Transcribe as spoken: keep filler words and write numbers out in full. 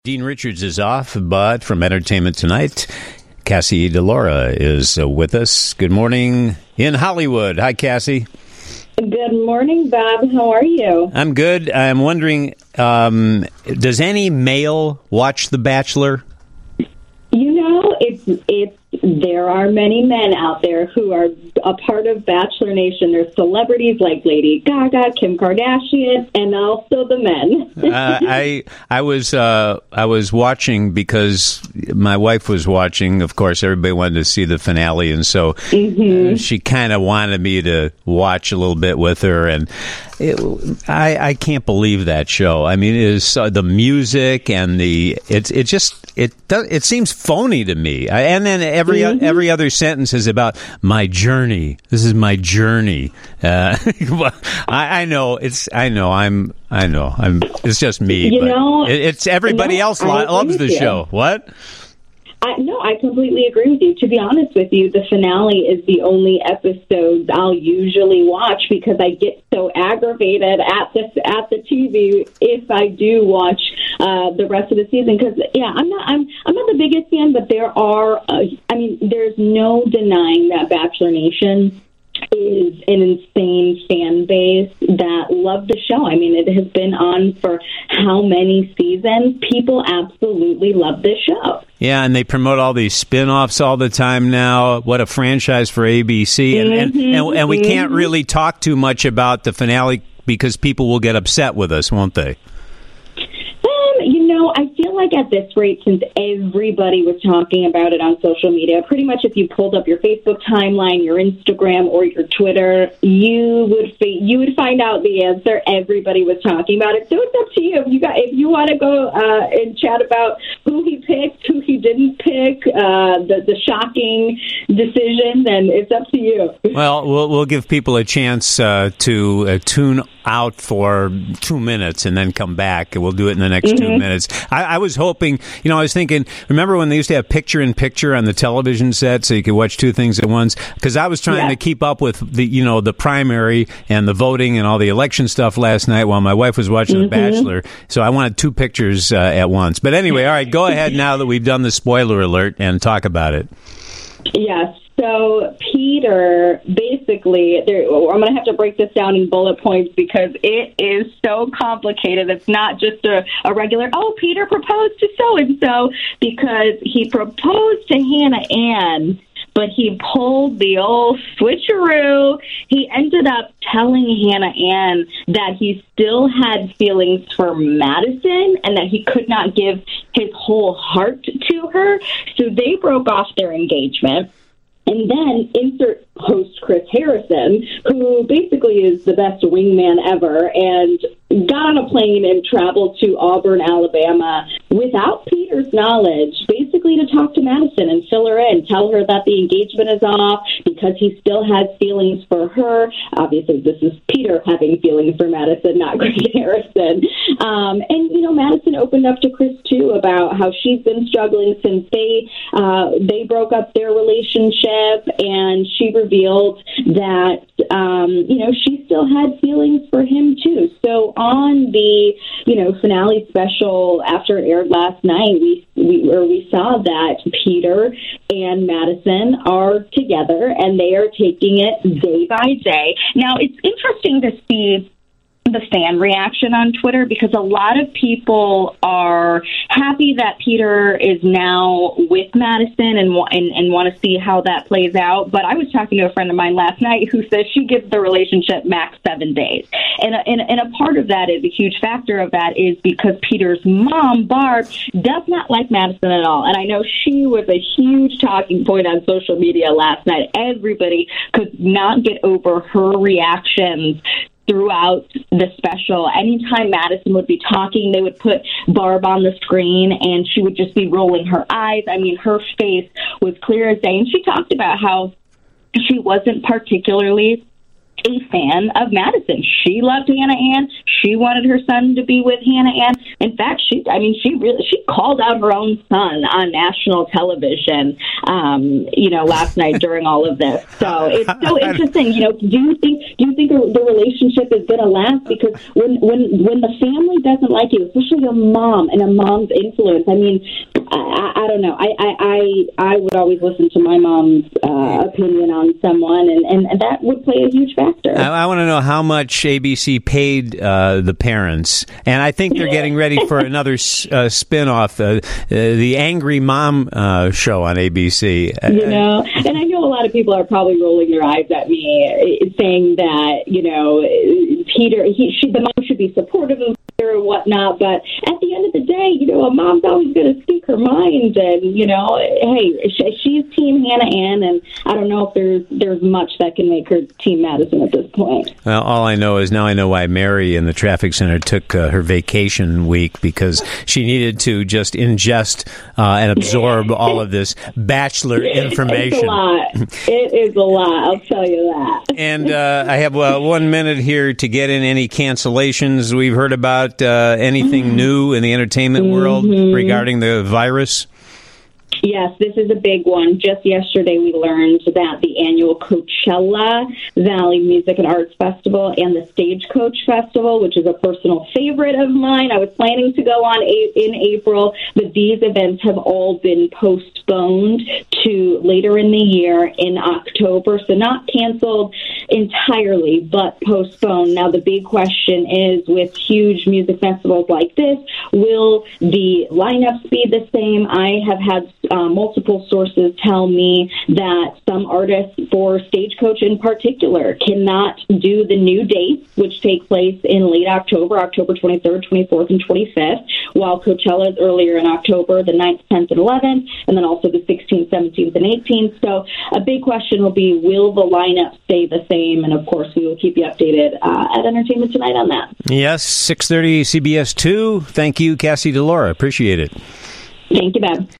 Dean Richards is off, but from Entertainment Tonight, Cassie DeLaura is uh, with us. Good morning in Hollywood. Hi, Cassie. Good morning, Bob. How are you? I'm good. I'm wondering, um, does any male watch The Bachelor? You know, it's it's there are many men out there who are a part of Bachelor Nation. There's celebrities like Lady Gaga, Kim Kardashian, and also the men. uh, I I was uh, I was watching because my wife was watching. Of course, everybody wanted to see the finale, and so mm-hmm. uh, she kind of wanted me to watch a little bit with her. And it, I I can't believe that show. I mean, it is uh, the music and the it's it just it does it seems phony to me. I, and then every mm-hmm. every other sentence is about my journey. This is my journey. Uh, I, I know it's. I know I'm. I know I'm. It's just me. You but know, it, it's everybody no, else lo- loves the you. show. What? I, no, I completely agree with you. To be honest with you, the finale is the only episode I'll usually watch because I get so aggravated at the at the T V if I do watch uh, the rest of the season. Because yeah, I'm not I'm I'm not the biggest fan, but there are. Uh, I mean, there's no denying that Bachelor Nation is an insane fan base that love the show. I mean, it has been on for how many seasons? People absolutely love this show. Yeah, and they promote all these spin-offs all the time now. What a franchise for A B C. And, mm-hmm, and, and, and we mm-hmm. can't really talk too much about the finale because people will get upset with us, won't they? You know, I feel like at this rate, since everybody was talking about it on social media, pretty much if you pulled up your Facebook timeline, your Instagram, or your Twitter, you would fi- you would find out the answer. Everybody was talking about it, so it's up to you. If you got if you want to go uh, and chat about who he picked, who he didn't pick, uh, the the shocking decision, then it's up to you. Well, we'll we'll give people a chance uh, to uh, tune out for two minutes and then come back, and we'll do it in the next mm-hmm. two minutes. I, I was hoping, you know, I was thinking, remember when they used to have picture-in-picture on the television set so you could watch two things at once? Because I was trying yeah. to keep up with the, you know, the primary and the voting and all the election stuff last night while my wife was watching mm-hmm. The Bachelor. So I wanted two pictures uh, at once. But anyway, all right, go ahead now that we've done the spoiler alert and talk about it. Yes. So Peter, basically, there, I'm going to have to break this down in bullet points because it is so complicated. It's not just a, a regular, oh, Peter proposed to so-and-so, because he proposed to Hannah Ann, but he pulled the old switcheroo. He ended up telling Hannah Ann that he still had feelings for Madison and that he could not give his whole heart to her. So they broke off their engagement. And then insert host Chris Harrison, who basically is the best wingman ever, and got on a plane and traveled to Auburn, Alabama, without Peter's knowledge, basically to talk to Madison and fill her in, tell her that the engagement is off because he still has feelings for her. Obviously, this is Peter having feelings for Madison, not Chris Harrison. Um, and, you know, Madison opened up to Chris, too, about how she's been struggling since they uh, they broke up their relationship, and she revealed that, um, you know, she still had feelings for him, too. So on the, you know, finale special after it aired last night, we, we, or we saw that Peter and Madison are together, and they are taking it day by day. Now, it's interesting to see the fan reaction on Twitter because a lot of people are happy that Peter is now with Madison and and, and want to see how that plays out. But I was talking to a friend of mine last night who says she gives the relationship max seven days. And a, and, and a part of that is a huge factor of that is because Peter's mom, Barb, does not like Madison at all. And I know she was a huge talking point on social media last night. Everybody could not get over her reactions throughout the special. Anytime Madison would be talking, they would put Barb on the screen and she would just be rolling her eyes. I mean, her face was clear as day. And she talked about how she wasn't particularly a fan of Madison. She loved Hannah Ann. She wanted her son to be with Hannah Ann. In fact, she, I mean, she really, she called out her own son on national television, um, you know, last night during all of this. So it's so interesting. You know, do you think, do you think the relationship is going to last? Because when, when, when the family doesn't like you, especially a mom and a mom's influence, I mean, I, I don't know. I, I, I, I would always listen to my mom's uh, opinion on someone, and, and, and that would play a huge factor. I, I want to know how much A B C paid uh, the parents, and I think they're getting ready for another uh, spin-off, uh, uh, the Angry Mom uh, show on A B C. You know, and I know a lot of people are probably rolling their eyes at me, saying that, you know, Peter, he, she, the mom should be supportive of Peter or whatnot, but at the end of the day, you know, a mom's always going to speak her mind, and, you know, hey, she, she's Team Hannah Ann, and I don't know if there's there's much that can make her Team Madison at this point. Well, all I know is now I know why Mary in the traffic center took uh, her vacation week, because she needed to just ingest uh, and absorb all of this Bachelor information. It's a lot. It is a lot, I'll tell you that. And uh, I have uh, one minute here to get in any cancellations we've heard about. Uh, anything mm-hmm. new in the entertainment mm-hmm. world regarding the virus? Yes, this is a big one. Just yesterday, we learned that the annual Coachella Valley Music and Arts Festival and the Stagecoach Festival, which is a personal favorite of mine, I was planning to go on in April, but these events have all been postponed to later in the year in October. So not canceled entirely, but postponed. Now, the big question is, with huge music festivals like this, will the lineups be the same? I have had Uh, multiple sources tell me that some artists, for Stagecoach in particular, cannot do the new dates, which take place in late October, October twenty-third, twenty-fourth, and twenty-fifth, while Coachella is earlier in October, the ninth, tenth, and eleventh, and then also the sixteenth, seventeenth, and eighteenth. So a big question will be, will the lineup stay the same? And, of course, we will keep you updated uh, at Entertainment Tonight on that. Yes, six thirty C B S two. Thank you, Cassie DeLaura. Appreciate it. Thank you, Bob.